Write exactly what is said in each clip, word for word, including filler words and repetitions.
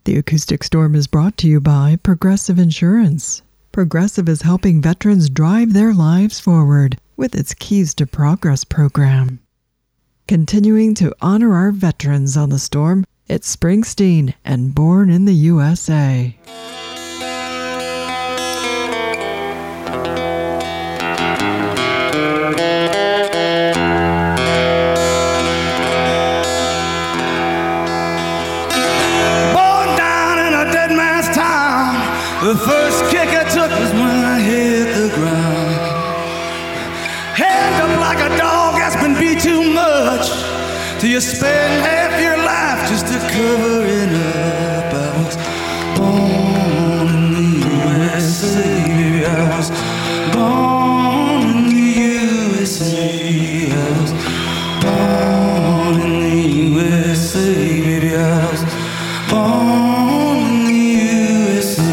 The Acoustic Storm is brought to you by Progressive Insurance. Progressive is helping veterans drive their lives forward with its Keys to Progress program. Continuing to honor our veterans on the Storm, it's Springsteen and Born in the U S A. The first kick I took was when I hit the ground. Hand up like a dog that's been beat too much, till you spend half your life just to cover it up. I was born in the U S A, baby. I was born in the U S A. I was born in the U S A, baby. I was born in the U S A.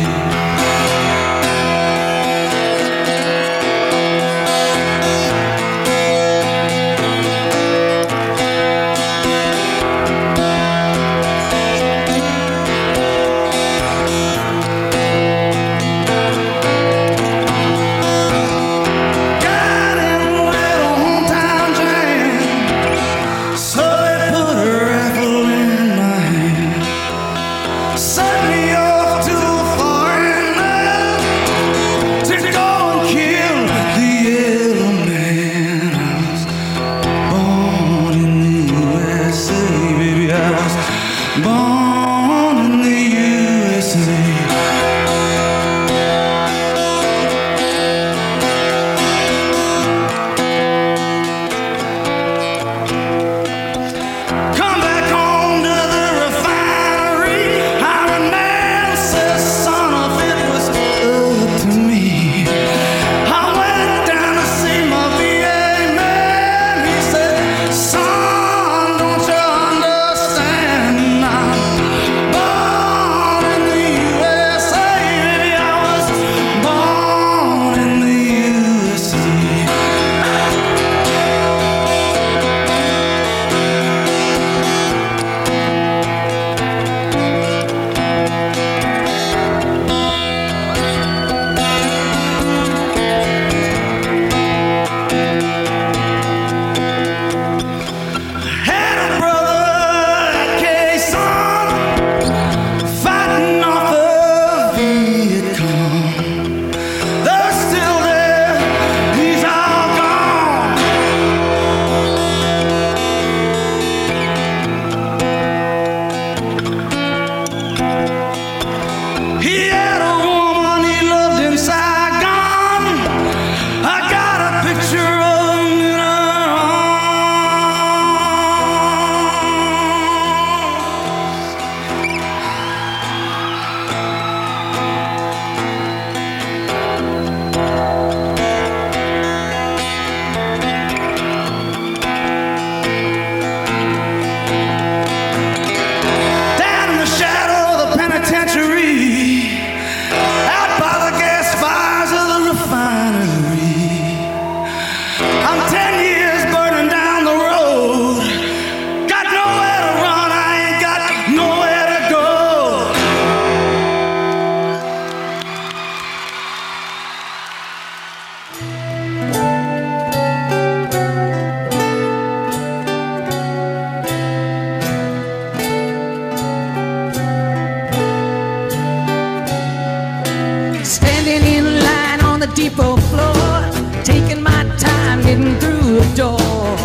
Depot floor, taking my time getting through the door.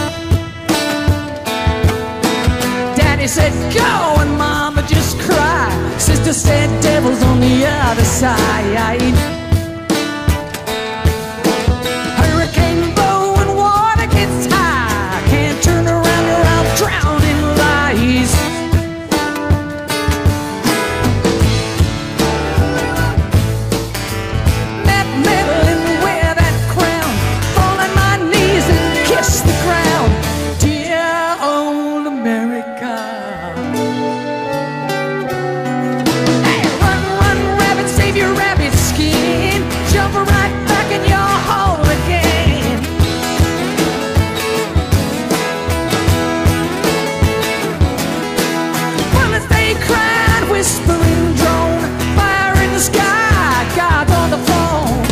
Daddy said go and Mama just cried. Sister said devil's on the other side. Hurricane blow and water gets high. Can't turn around or I'll drown in lies. Crying whispering drone, fire in the sky, God on the phone.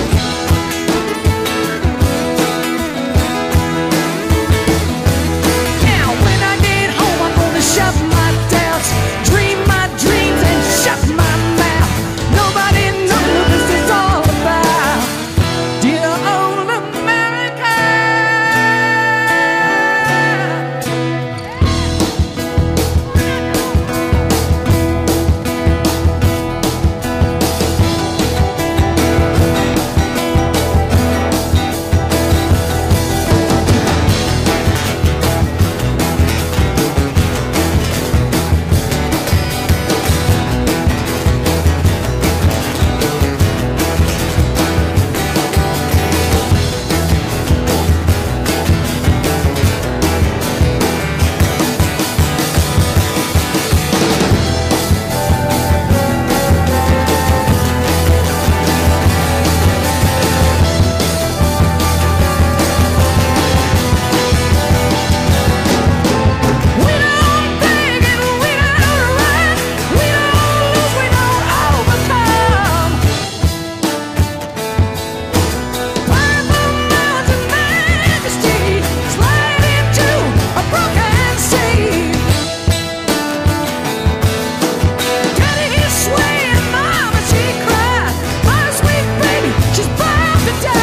Now when I get home, I'm gonna shut my doubts, dream my dreams and shut my mouth. Nobody knows what this is all about. Dear old America. We don't beg and we don't run, we don't lose, we don't overcome. Climb the mountain majesty, slide into a broken sea. Daddy is swaying, mama she cried, my sweet baby, she's bound to die.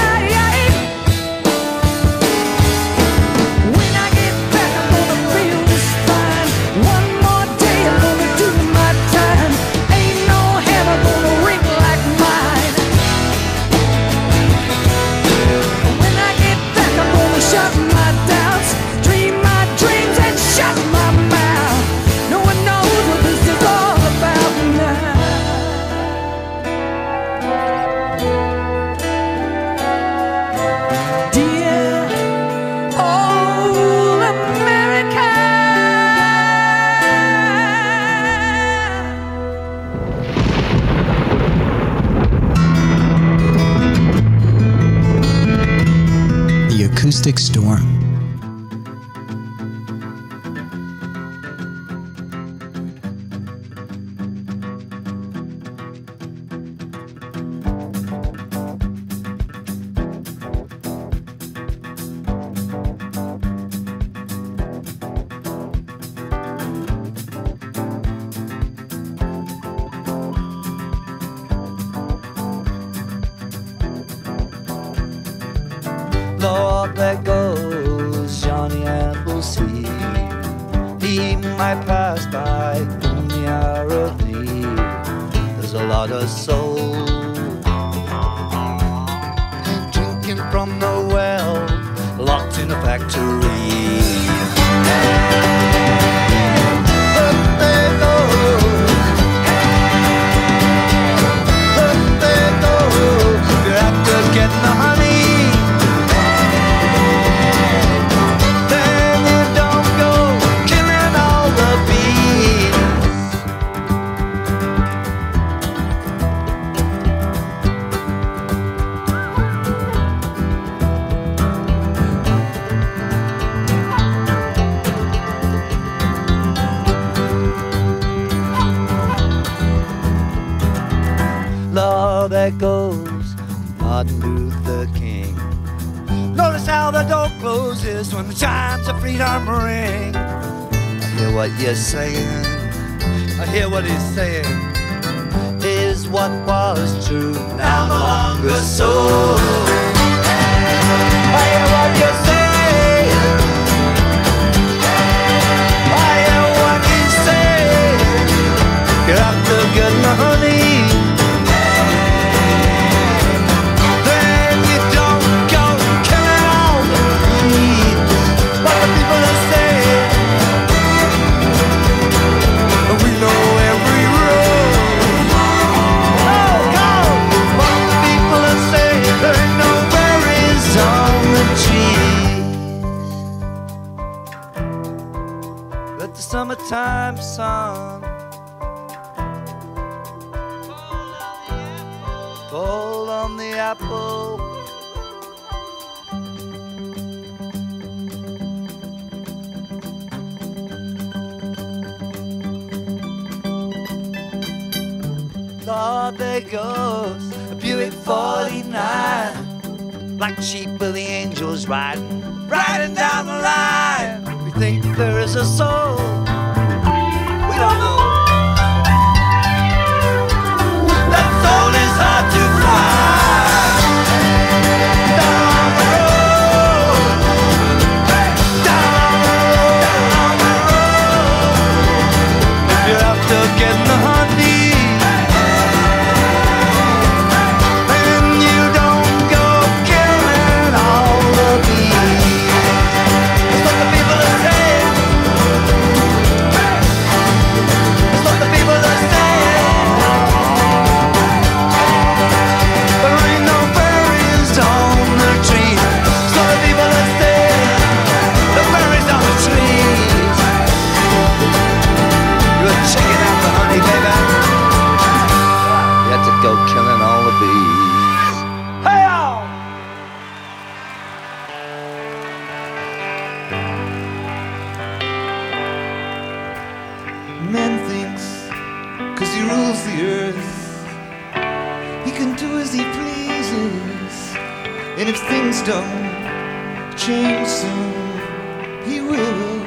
When I get back, I'm gonna feel this fine. One more day, I'm gonna do my time. Ain't no hammer gonna ring like mine. When I get back, I'm gonna shut my doubts, dream my dreams and shut my mouth. No one knows what this is all about now. Dear old America. The Acoustic Storm. Lord, there goes Johnny Appleseed. He might pass by in the hour of need. There's a lot of soul drinking from the well, locked in a factory. But there goes, but there goes, you're after getting the honey. Then you don't go killing all the bees. Lord, there goes Martin Luther King. Notice how the door closes when the chimes of freedom ring. I hear what you're saying, I hear what he's saying. Is what was true now no longer so. I hear what you're saying, I hear what he's saying. You're after getting the honey. Then you don't go killing all the bees. What the people are saying, we know every road. Oh, go! What the people are saying, there ain't no berries on the trees. Let the summertime sun fall on the apple. Lord, there goes a Buick forty-nine, like sheep of the angels riding, riding down the line. We think there is a soul, we don't know. That soul is hard to find. Down the road, down the road, if you're after getting the honey, killing all the bees. Hey-o! Man thinks, cause he rules the earth, he can do as he pleases, and if things don't change soon, he will.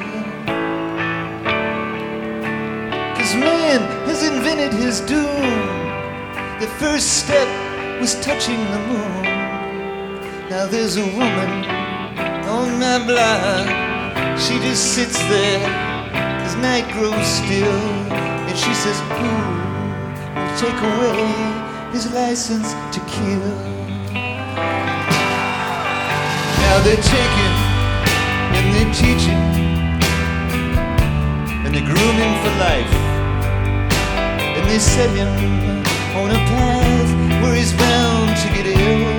Cause man has invented his doom. The first step was touching the moon. Now there's a woman on my block. She just sits there as night grows still, and she says, who will take away his license to kill? Now they're taking and they're teaching and they're grooming for life, and they set him on a path where he's bound to get ill.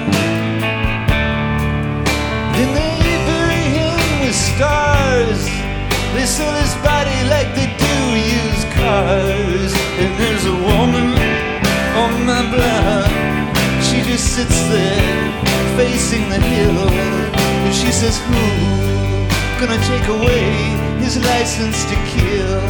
Then they bury him with stars. They sell his body like they do used cars. And there's a woman on my block. She just sits there facing the hill, and she says, who gonna take away his license to kill?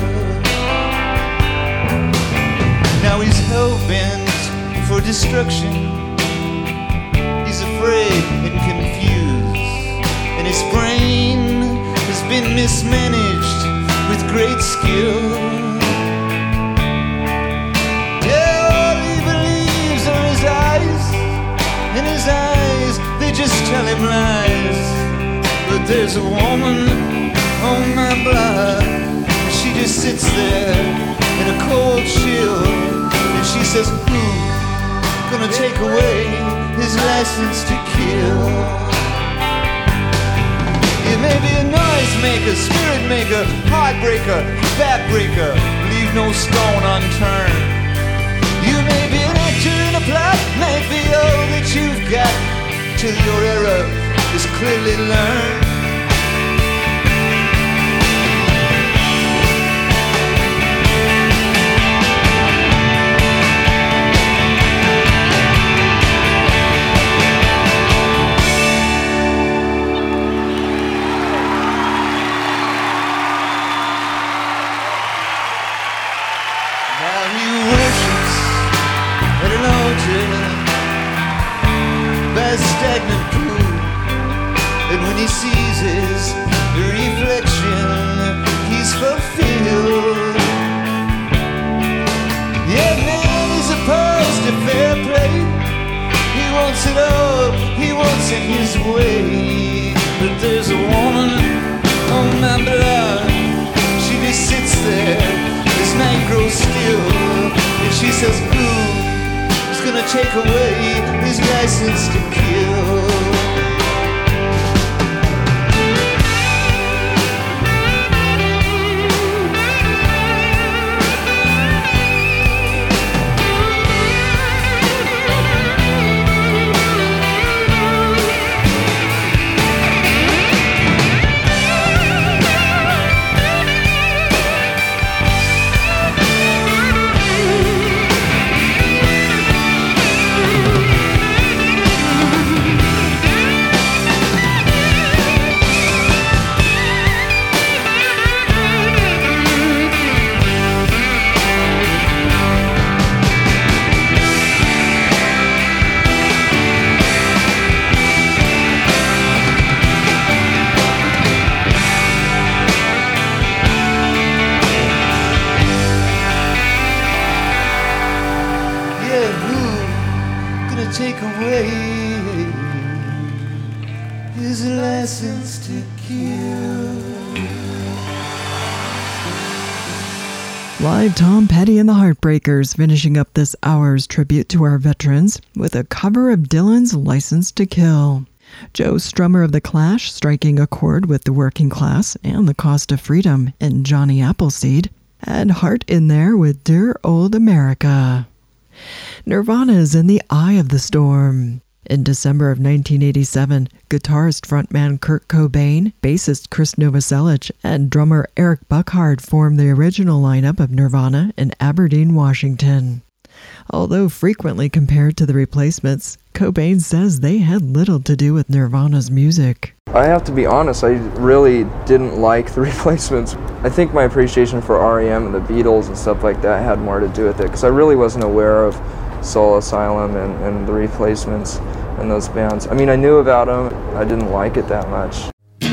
Now he's hell-bent for destruction. He's afraid and confused, and his brain has been mismanaged with great skill. Yeah, all he believes are his eyes, and his eyes, they just tell him lies. But there's a woman on my block. She just sits there in a cold chill, and she says, who's gonna take away his license to kill? You may be a noise maker, spirit maker, heartbreaker, backbreaker, leave no stone unturned. You may be an actor in a plot, might be all that you've got, till your error is clearly learned. By a stagnant pool, and when he sees his reflection, he's fulfilled. Yeah, man, he's opposed to fair play. He wants it all, he wants it his way. But there's a woman on my block. She just sits there as night grows still, and she says, ooh, gonna take away his license to kill. take away is a license to kill. Live Tom Petty and the Heartbreakers finishing up this hour's tribute to our veterans with a cover of Dylan's License to Kill. Joe Strummer of The Clash striking a chord with the working class and the cost of freedom in Johnny Appleseed, and Hart in there with Dear Old America. Nirvana is in the eye of the storm. In December of nineteen eighty-seven, guitarist frontman Kurt Cobain, bassist Chris Novoselic, and drummer Eric Buckhart formed the original lineup of Nirvana in Aberdeen, Washington. Although frequently compared to the Replacements, Cobain says they had little to do with Nirvana's music. I have to be honest, I really didn't like the Replacements. I think my appreciation for R E M and the Beatles and stuff like that had more to do with it, because I really wasn't aware of Soul Asylum and, and the Replacements and those bands. I mean, I knew about them, I didn't like it that much.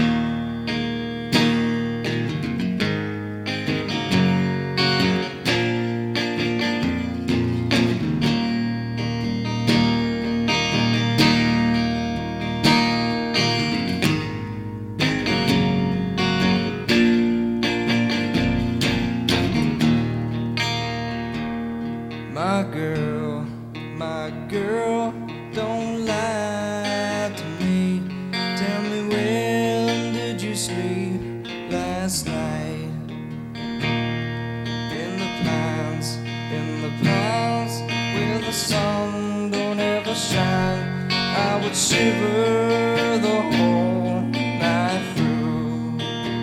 My girl, my girl, don't lie to me. Tell me, when did you sleep last night? In the pines, in the pines, where the sun don't ever shine, I would shiver the whole night through.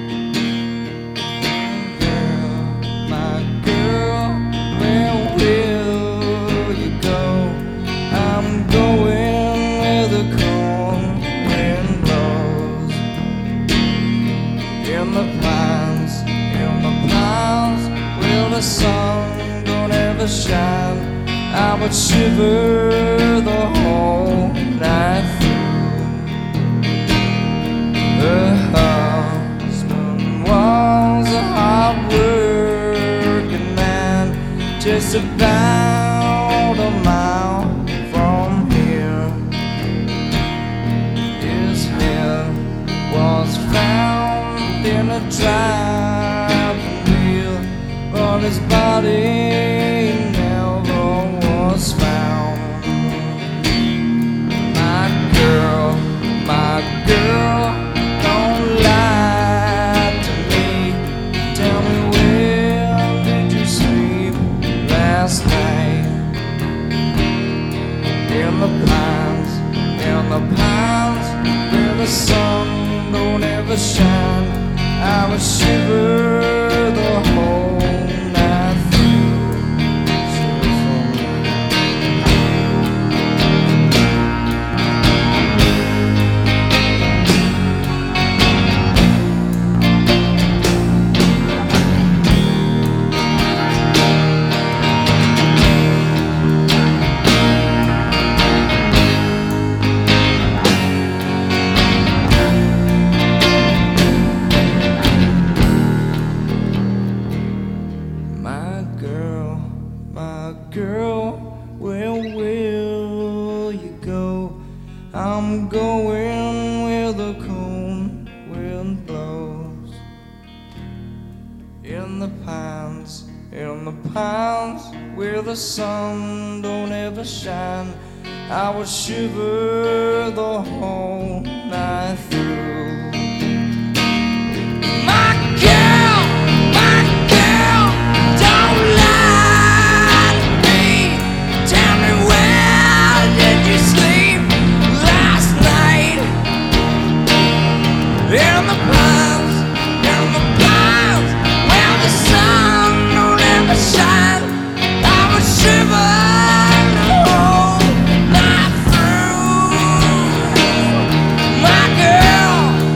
Girl, my girl, where will you go? I'm going where the cold wind blows. In the pines, in the pines, where the sun don't ever shine, I would shiver the whole night through. Her husband was a hard working man, just about a mile from here. His head was found in a driving wheel, but his body never was found. My girl, my girl, don't lie to me. Tell me, where did you sleep last night? In the pines, in the pines, where the sun don't ever shine, I would shiver the whole night through. Shiver My girl, my girl, where will you go? I'm going where the cold wind blows. In the pines, in the pines, where the sun don't ever shine, I would shiver the whole night through. My girl, my girl, don't lie to me. Tell me, where did you sleep last night? In the pines, in the pines, where the sun don't ever shine, I would shiver the whole night through. My girl,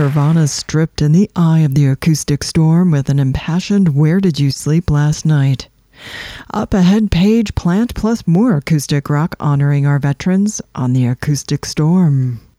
Nirvana stripped in the eye of the acoustic storm with an impassioned Where Did You Sleep Last Night? Up ahead, Page Plant plus more acoustic rock honoring our veterans on the Acoustic Storm.